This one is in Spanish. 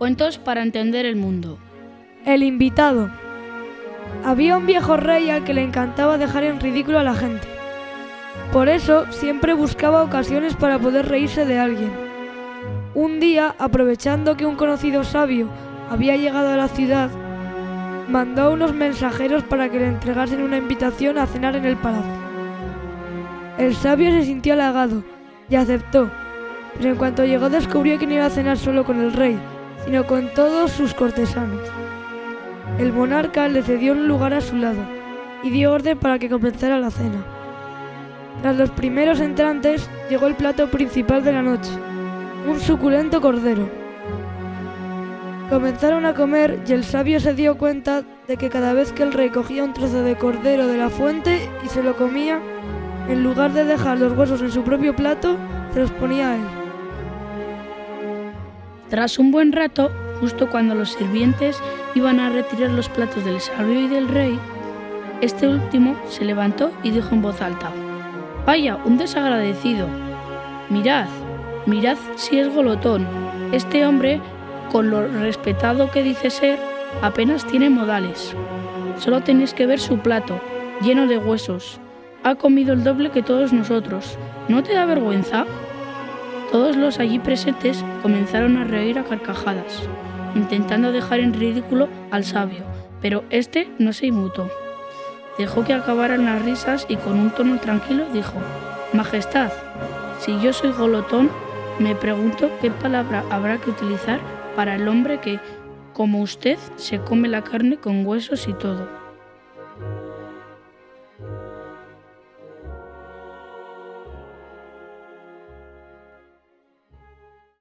Cuentos para entender el mundo. El invitado. Había un viejo rey al que le encantaba dejar en ridículo a la gente. Por eso siempre buscaba ocasiones para poder reírse de alguien. Un día, aprovechando que un conocido sabio había llegado a la ciudad, mandó a unos mensajeros para que le entregasen una invitación a cenar en el palacio. El sabio se sintió halagado y aceptó, pero en cuanto llegó descubrió que no iba a cenar solo con el rey, sino con todos sus cortesanos. El monarca le cedió un lugar a su lado y dio orden para que comenzara la cena. Tras los primeros entrantes llegó el plato principal de la noche, un suculento cordero. Comenzaron a comer y el sabio se dio cuenta de que cada vez que el rey cogía un trozo de cordero de la fuente y se lo comía, en lugar de dejar los huesos en su propio plato, se los ponía a él. Tras un buen rato, justo cuando los sirvientes iban a retirar los platos del sabio y del rey, este último se levantó y dijo en voz alta: «Vaya, un desagradecido. Mirad si es glotón. Este hombre, con lo respetado que dice ser, apenas tiene modales. Solo tenéis que ver su plato, lleno de huesos. Ha comido el doble que todos nosotros. ¿No te da vergüenza?». Todos los allí presentes comenzaron a reír a carcajadas, intentando dejar en ridículo al sabio, pero este no se inmutó. Dejó que acabaran las risas y con un tono tranquilo dijo: «Majestad, si yo soy glotón, me pregunto qué palabra habrá que utilizar para el hombre que, como usted, se come la carne con huesos y todo».